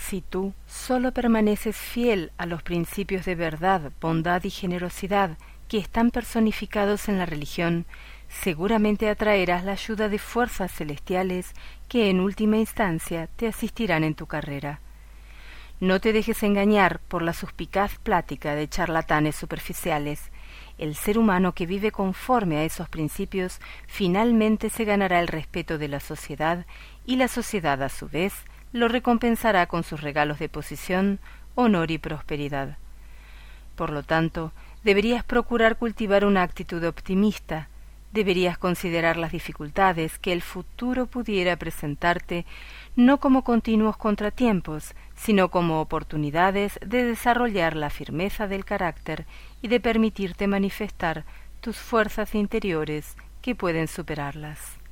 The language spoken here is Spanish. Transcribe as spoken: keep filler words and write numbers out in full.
Si tú solo permaneces fiel a los principios de verdad, bondad y generosidad que están personificados en la religión, seguramente atraerás la ayuda de fuerzas celestiales que en última instancia te asistirán en tu carrera. No te dejes engañar por la suspicaz plática de charlatanes superficiales. El ser humano que vive conforme a esos principios finalmente se ganará el respeto de la sociedad y la sociedad a su vez lo recompensará con sus regalos de posición, honor y prosperidad. Por lo tanto, deberías procurar cultivar una actitud optimista. Deberías considerar las dificultades que el futuro pudiera presentarte no como continuos contratiempos, sino como oportunidades de desarrollar la firmeza del carácter y de permitirte manifestar tus fuerzas interiores que pueden superarlas.